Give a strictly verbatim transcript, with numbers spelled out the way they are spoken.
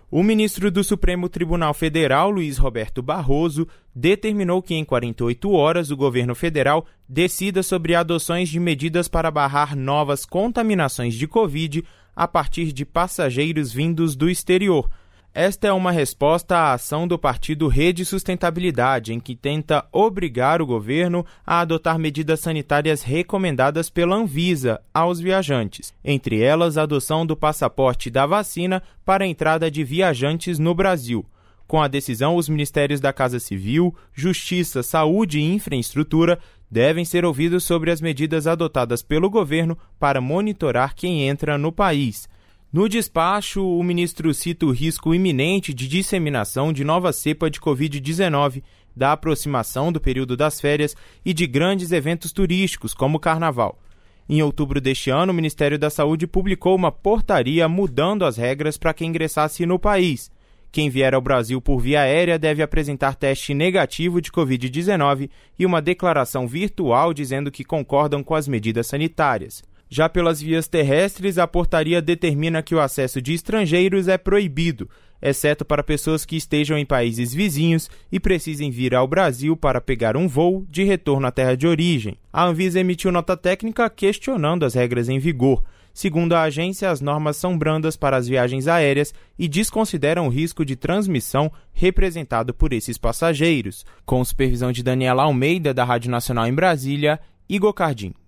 O ministro do Supremo Tribunal Federal, Luiz Roberto Barroso, determinou que em quarenta e oito horas o governo federal decida sobre adoções de medidas para barrar novas contaminações de Covid a partir de passageiros vindos do exterior. Esta é uma resposta à ação do partido Rede Sustentabilidade, em que tenta obrigar o governo a adotar medidas sanitárias recomendadas pela Anvisa aos viajantes, entre elas a adoção do passaporte da vacina para a entrada de viajantes no Brasil. Com a decisão, os Ministérios da Casa Civil, Justiça, Saúde e Infraestrutura devem ser ouvidos sobre as medidas adotadas pelo governo para monitorar quem entra no país. No despacho, o ministro cita o risco iminente de disseminação de nova cepa de covid dezenove, da aproximação do período das férias e de grandes eventos turísticos, como o Carnaval. Em outubro deste ano, o Ministério da Saúde publicou uma portaria mudando as regras para quem ingressasse no país. Quem vier ao Brasil por via aérea deve apresentar teste negativo de covid dezenove e uma declaração virtual dizendo que concordam com as medidas sanitárias. Já pelas vias terrestres, a portaria determina que o acesso de estrangeiros é proibido, exceto para pessoas que estejam em países vizinhos e precisem vir ao Brasil para pegar um voo de retorno à terra de origem. A Anvisa emitiu nota técnica questionando as regras em vigor. Segundo a agência, as normas são brandas para as viagens aéreas e desconsideram o risco de transmissão representado por esses passageiros. Com supervisão de Daniela Almeida, da Rádio Nacional em Brasília, Igor Cardim.